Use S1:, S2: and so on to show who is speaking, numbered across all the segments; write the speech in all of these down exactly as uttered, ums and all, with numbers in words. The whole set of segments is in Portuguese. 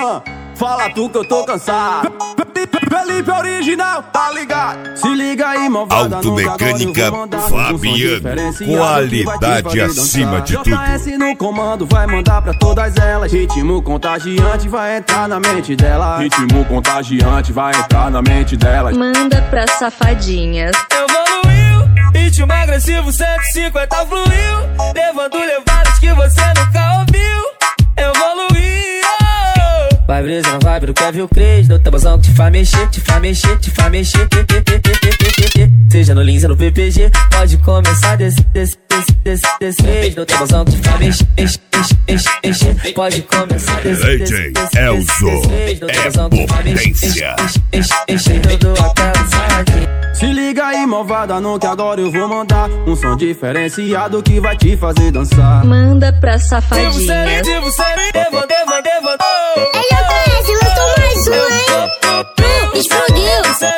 S1: Ah, fala tu que eu tô cansado. Felipe original, tá ligado? Se liga aí, malvada.
S2: Automecânica Fabiano, qualidade acima de tudo.
S1: J S no comando vai mandar pra todas elas. Ritmo contagiante vai entrar na mente delas. Ritmo contagiante vai entrar na mente delas.
S3: Manda pra safadinhas.
S4: Evoluiu, ritmo agressivo cento e cinquenta fluiu, levando levadas que você nunca ouviu. Evoluiu. Vai brisa na vibe do Kevin Cres, do tabuzão que te faz mexer, te faz mexer, te faz mexer. Seja no Lins ou no P P G, pode começar desse, desse, desse, desse, desse vez. Do tabuzão que te faz mexer, enche, enche, enche, enche. Pode começar desse,
S2: D
S4: desse,
S2: J
S4: desse,
S2: Elzo é potência.
S4: Enche, enche, todo aquela saque.
S1: Se liga aí, malvada, no que agora eu vou mandar um som diferenciado que vai te fazer dançar.
S3: Manda pra
S4: Devo
S3: safadinhas.
S4: ser, devo ser, devo, devo, devo.
S5: Ei, J S, lançou mais um, hein? Explodiu.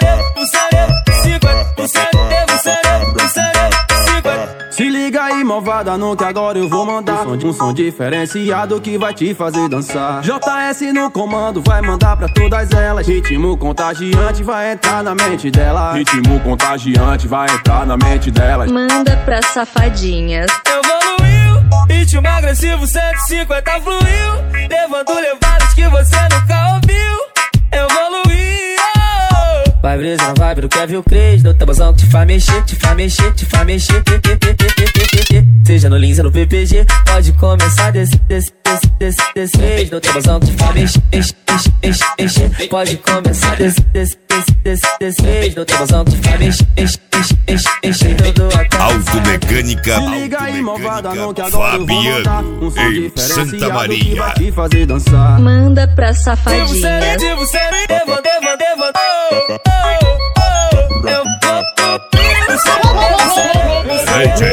S1: Se liga aí, malvada, no que agora eu vou mandar um som, um som diferenciado que vai te fazer dançar. J S no comando vai mandar pra todas elas. Ritmo contagiante vai entrar na mente delas. Ritmo contagiante vai entrar na mente delas.
S3: Manda pra safadinhas.
S4: Evoluiu, ritmo agressivo cento e cinquenta fluiu, levando levadas que você nunca ouviu. Evoluiu. Vai brisa na vibe do Kevin Cres, do tabuzão que te faz mexer, te faz mexer, te faz mexer. Seja no Lins ou no P P G, pode começar desse, desse, desse, desse, desse vez. Do tabuzão que te faz mexer, enche, enche, enche, enche. Pode começar desse, desse, desse, desse, desse vez. Do tabuzão que te faz mexer, enche, enche, enche, enche. Todo aquela
S2: Automecânica,
S1: Se liga aí, malvada, no que agora eu vou mandar
S2: Fabiano
S1: um som
S2: em
S1: diferenciado
S2: Santa
S1: que
S2: Maria.
S1: vai te fazer dançar.
S3: Manda pra
S4: Devo ser,
S3: safadinhas.
S4: devo ser, devo, devo, devo.
S2: D J